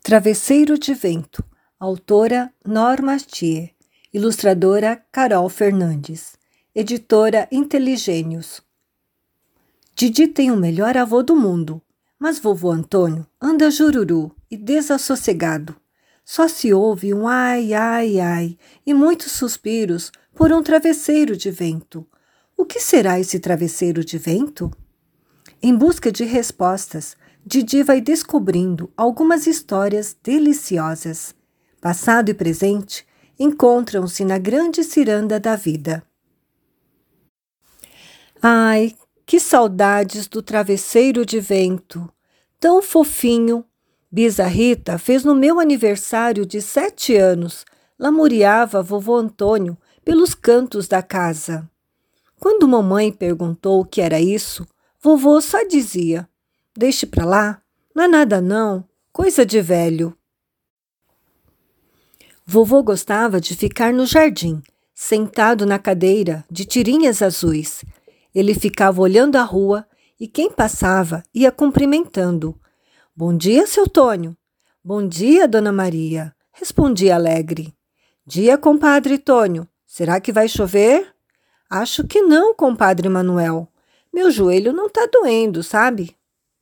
Travesseiro de Vento, autora Norma Thier, ilustradora Carol Fernandes, editora Inteligênios. Didi tem o melhor avô do mundo, mas vovô Antônio anda jururu e desassossegado. Só se ouve um ai, ai, ai e muitos suspiros por um travesseiro de vento. O que será esse travesseiro de vento? Em busca de respostas, Didi vai descobrindo algumas histórias deliciosas. Passado e presente encontram-se na grande ciranda da vida. Ai, que saudades do travesseiro de vento! Tão fofinho! Bisa Rita fez no meu aniversário de 7 anos. Lamuriava vovô Antônio pelos cantos da casa. Quando mamãe perguntou o que era isso, vovô só dizia: "Deixe pra lá, não é nada não, coisa de velho." Vovô gostava de ficar no jardim, sentado na cadeira de tirinhas azuis. Ele ficava olhando a rua e quem passava ia cumprimentando. "Bom dia, seu Tônio." "Bom dia, dona Maria," respondia alegre. "Dia, compadre Tônio. Será que vai chover?" "Acho que não, compadre Manuel. Meu joelho não tá doendo, sabe?"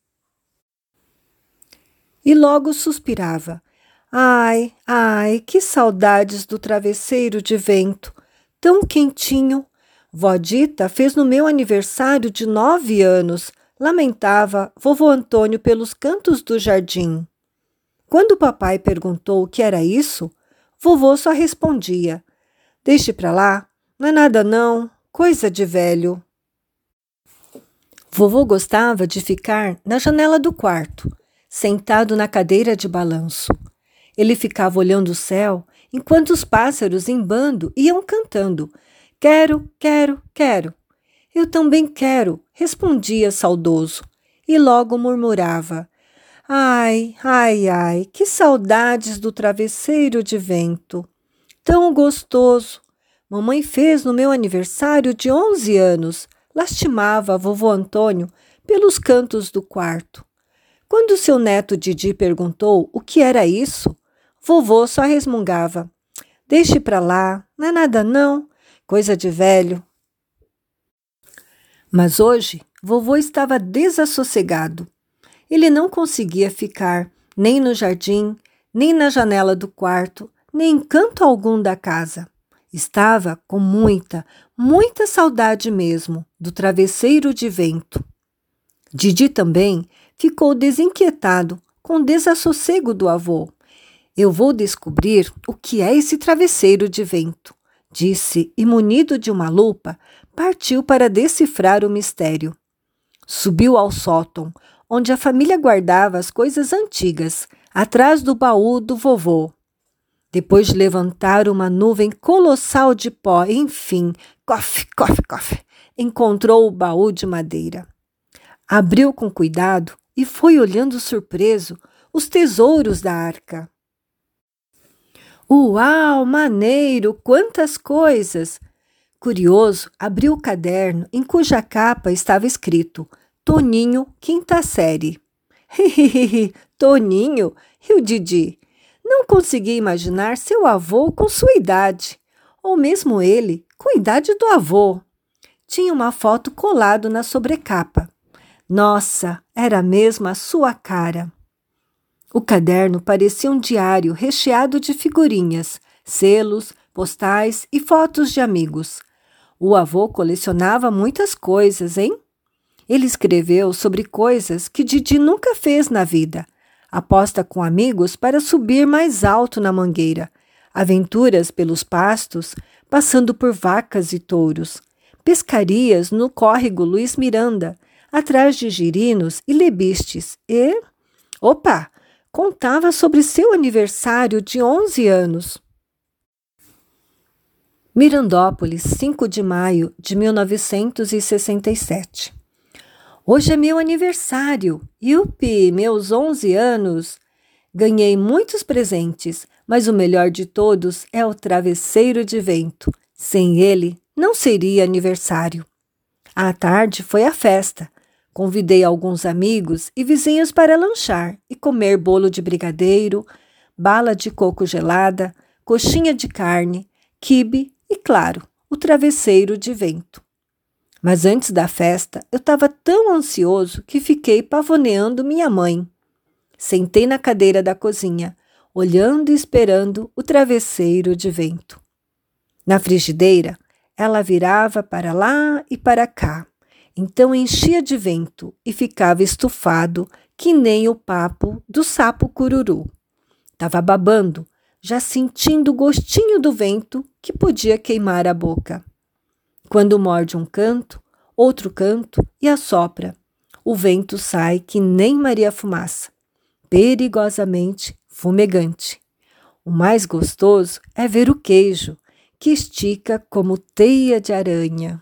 E logo suspirava. Ai, ai, que saudades do travesseiro de vento, tão quentinho. Vó Dita fez no meu aniversário de 9 anos, lamentava vovô Antônio pelos cantos do jardim. Quando o papai perguntou o que era isso, vovô só respondia: "Deixe pra lá, não é nada não, coisa de velho." Vovô gostava de ficar na janela do quarto, sentado na cadeira de balanço. Ele ficava olhando o céu enquanto os pássaros em bando iam cantando: "Quero, quero, quero." "Eu também quero," respondia saudoso, e logo murmurava: "Ai, ai, ai, que saudades do travesseiro de vento. Tão gostoso. Mamãe fez no meu aniversário de 11 anos. Lastimava vovô Antônio pelos cantos do quarto." Quando seu neto Didi perguntou o que era isso, vovô só resmungava: "Deixe pra lá, não é nada não, coisa de velho." Mas hoje, vovô estava desassossegado. Ele não conseguia ficar nem no jardim, nem na janela do quarto, nem em canto algum da casa. Estava com muita, muita saudade mesmo do travesseiro de vento. Didi também ficou desinquietado com o desassossego do avô. "Eu vou descobrir o que é esse travesseiro de vento," disse e, munido de uma lupa, partiu para decifrar o mistério. Subiu ao sótão, onde a família guardava as coisas antigas, atrás do baú do vovô. Depois de levantar uma nuvem colossal de pó, enfim, cof, cof, cof, encontrou o baú de madeira. Abriu com cuidado e foi olhando surpreso os tesouros da arca. "Uau, maneiro, quantas coisas!" Curioso, abriu o caderno em cuja capa estava escrito Toninho, 5ª série. "Toninho?" riu Didi. Não conseguia imaginar seu avô com sua idade, ou mesmo ele com a idade do avô. Tinha uma foto colado na sobrecapa. Nossa, era mesmo a sua cara. O caderno parecia um diário recheado de figurinhas, selos, postais e fotos de amigos. O avô colecionava muitas coisas, hein? Ele escreveu sobre coisas que Didi nunca fez na vida. Aposta com amigos para subir mais alto na mangueira, aventuras pelos pastos, passando por vacas e touros, pescarias no córrego Luiz Miranda, atrás de girinos e lebistes e... Opa! Contava sobre seu aniversário de 11 anos. Mirandópolis, 5 de maio de 1967. Hoje é meu aniversário. Yupi, meus 11 anos. Ganhei muitos presentes, mas o melhor de todos é o travesseiro de vento. Sem ele, não seria aniversário. À tarde foi a festa. Convidei alguns amigos e vizinhos para lanchar e comer bolo de brigadeiro, bala de coco gelada, coxinha de carne, quibe e, claro, o travesseiro de vento. Mas antes da festa, eu estava tão ansioso que fiquei pavoneando minha mãe. Sentei na cadeira da cozinha, olhando e esperando o travesseiro de vento. Na frigideira, ela virava para lá e para cá. Então enchia de vento e ficava estufado que nem o papo do sapo cururu. Estava babando, já sentindo o gostinho do vento que podia queimar a boca. Quando morde um canto, outro canto e assopra, o vento sai que nem Maria Fumaça, perigosamente fumegante. O mais gostoso é ver o queijo, que estica como teia de aranha.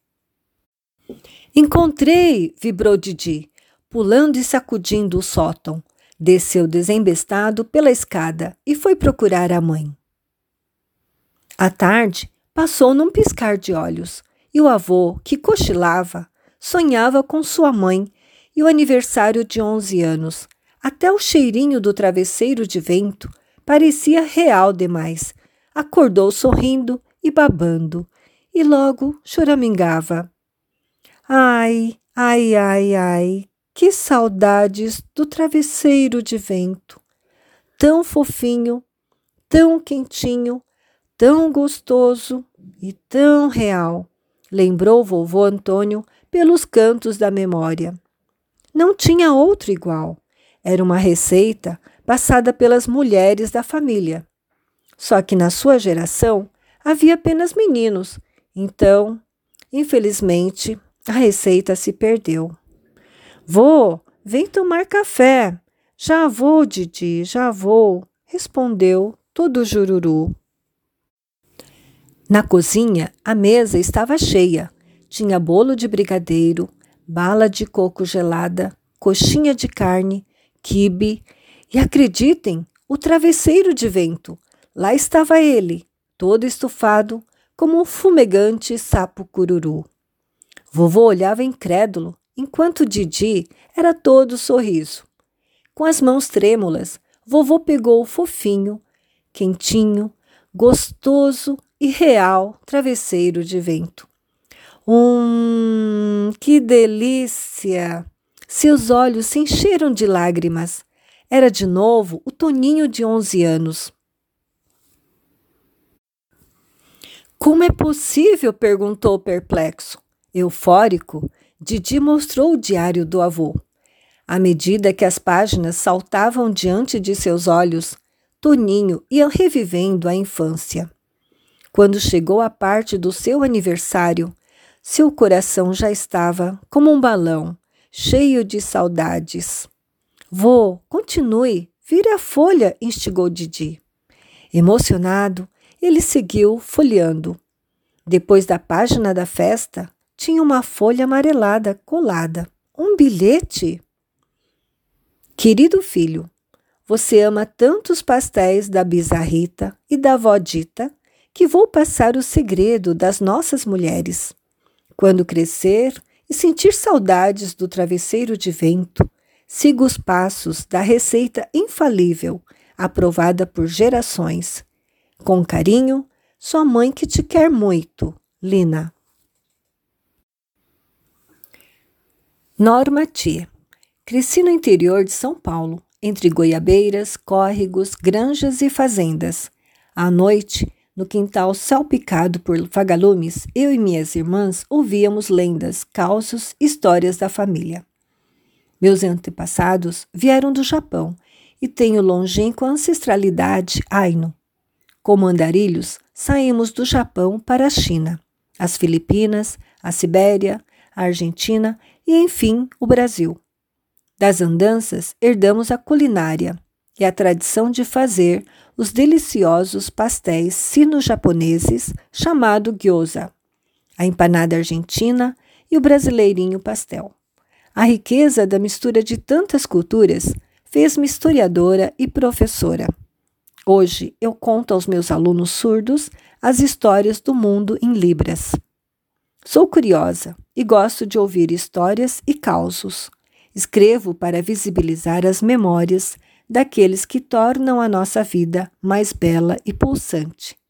Encontrei, vibrou Didi, pulando e sacudindo o sótão. Desceu desembestado pela escada e foi procurar a mãe. A tarde passou num piscar de olhos e o avô, que cochilava, sonhava com sua mãe e o aniversário de 11 anos. Até o cheirinho do travesseiro de vento parecia real demais. Acordou sorrindo e babando e logo choramingava. Ai, ai, ai, ai, que saudades do travesseiro de vento. Tão fofinho, tão quentinho, tão gostoso e tão real, lembrou vovô Antônio pelos cantos da memória. Não tinha outro igual. Era uma receita passada pelas mulheres da família. Só que na sua geração havia apenas meninos, então, infelizmente, a receita se perdeu. Vô, vem tomar café. Já vou, Didi, já vou, respondeu todo jururu. Na cozinha, a mesa estava cheia. Tinha bolo de brigadeiro, bala de coco gelada, coxinha de carne, quibe e, acreditem, o travesseiro de vento. Lá estava ele, todo estufado, como um fumegante sapo cururu. Vovô olhava incrédulo, enquanto Didi era todo sorriso. Com as mãos trêmulas, vovô pegou o fofinho, quentinho, gostoso e real travesseiro de vento. Que delícia! Seus olhos se encheram de lágrimas. Era de novo o Toninho de 11 anos. Como é possível? Perguntou perplexo. Eufórico, Didi mostrou o diário do avô. À medida que as páginas saltavam diante de seus olhos, Toninho ia revivendo a infância. Quando chegou a parte do seu aniversário, seu coração já estava como um balão, cheio de saudades. Vô, continue, vire a folha, instigou Didi. Emocionado, ele seguiu folheando. Depois da página da festa, tinha uma folha amarelada colada. Um bilhete. Querido filho, você ama tanto os pastéis da Bizarrita e da Vó Dita que vou passar o segredo das nossas mulheres. Quando crescer e sentir saudades do travesseiro de vento, siga os passos da receita infalível, aprovada por gerações. Com carinho, sua mãe que te quer muito, Lina. Norma Tia. Cresci no interior de São Paulo, entre goiabeiras, córregos, granjas e fazendas. À noite, no quintal salpicado por vagalumes, eu e minhas irmãs ouvíamos lendas, causos, histórias da família. Meus antepassados vieram do Japão e tenho longínqua ancestralidade Ainu. Como andarilhos, saímos do Japão para a China, as Filipinas, a Sibéria, a Argentina e, enfim, o Brasil. Das andanças, herdamos a culinária e a tradição de fazer os deliciosos pastéis sino-japoneses chamado gyoza, a empanada argentina e o brasileirinho pastel. A riqueza da mistura de tantas culturas fez-me historiadora e professora. Hoje eu conto aos meus alunos surdos as histórias do mundo em libras. Sou curiosa e gosto de ouvir histórias e causos. Escrevo para visibilizar as memórias daqueles que tornam a nossa vida mais bela e pulsante.